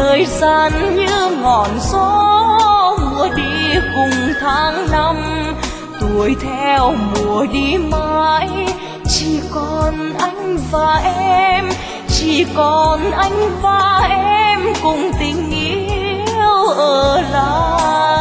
thời gian như ngọn gió mùa đi cùng tháng năm, tuổi theo mùa đi mãi, chỉ còn anh và em, chỉ còn anh và em cùng tình yêu ở lại.